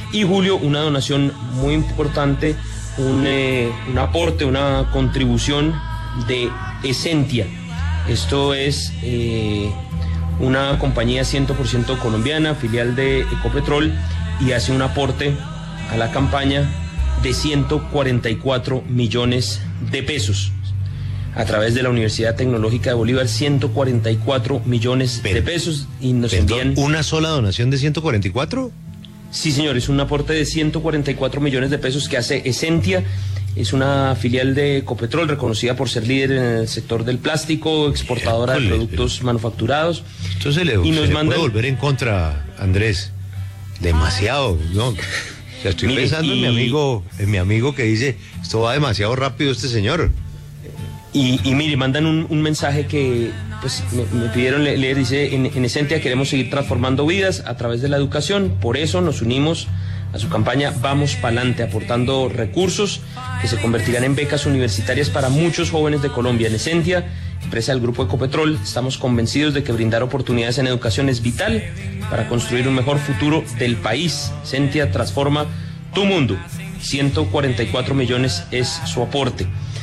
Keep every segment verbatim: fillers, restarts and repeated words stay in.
Y Julio, una donación muy importante, un, eh, un aporte, una contribución de Esentia. Esto es eh, una compañía cien por ciento colombiana, filial de Ecopetrol, y hace un aporte a la campaña de ciento cuarenta y cuatro millones de pesos. A través de la Universidad Tecnológica de Bolívar, ciento cuarenta y cuatro millones Pero, de pesos. Y nos perdón, envían... ¿Una sola donación de ciento cuarenta y cuatro? Sí, señor, es un aporte de ciento cuarenta y cuatro millones de pesos que hace Esentia. Es una filial de Ecopetrol, reconocida por ser líder en el sector del plástico, exportadora de productos manufacturados. Esto se le, y nos se mandan... le puede volver en contra, Andrés. Demasiado, ¿no? O sea, estoy Mire, pensando y... en mi amigo, en mi amigo que dice, esto va demasiado rápido este señor. Y, y mire, mandan un, un mensaje que pues me, me pidieron leer, dice, en, en Esentia queremos seguir transformando vidas a través de la educación, por eso nos unimos a su campaña Vamos Pa'lante, aportando recursos que se convertirán en becas universitarias para muchos jóvenes de Colombia. En Esentia, empresa del Grupo Ecopetrol, estamos convencidos de que brindar oportunidades en educación es vital para construir un mejor futuro del país. Esentia transforma tu mundo. ciento cuarenta y cuatro millones es su aporte.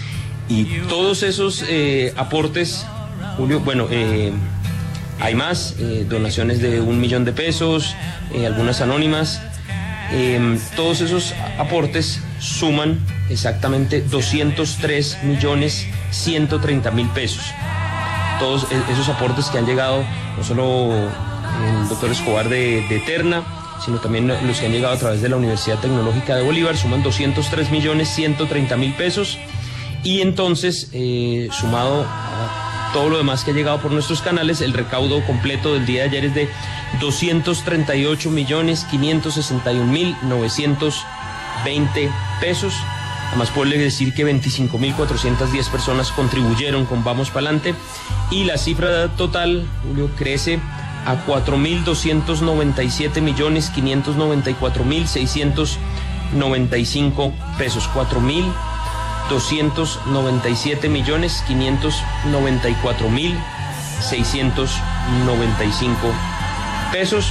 Y todos esos eh, aportes, Julio, bueno, eh, hay más, eh, donaciones de un millón de pesos, eh, algunas anónimas, eh, todos esos aportes suman exactamente doscientos tres millones ciento treinta mil pesos. Todos esos aportes que han llegado, no solo el doctor Escobar de, de Terna, sino también los que han llegado a través de la Universidad Tecnológica de Bolívar, suman doscientos tres millones ciento treinta mil pesos. Y entonces, eh, sumado a todo lo demás que ha llegado por nuestros canales, el recaudo completo del día de ayer es de doscientos treinta y ocho millones quinientos sesenta y un mil novecientos veinte pesos. Además, puedo decir que veinticinco mil cuatrocientas diez personas contribuyeron con Vamos Pa'lante y la cifra total, Julio, crece a cuatro mil doscientos noventa y siete millones quinientos noventa y cuatro mil seiscientos noventa y cinco pesos. cuatro mil doscientos noventa y siete millones quinientos noventa y cuatro mil seiscientos noventa y cinco pesos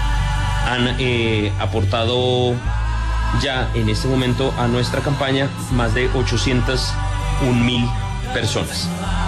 han eh, aportado ya en este momento a nuestra campaña más de ochocientos un mil personas.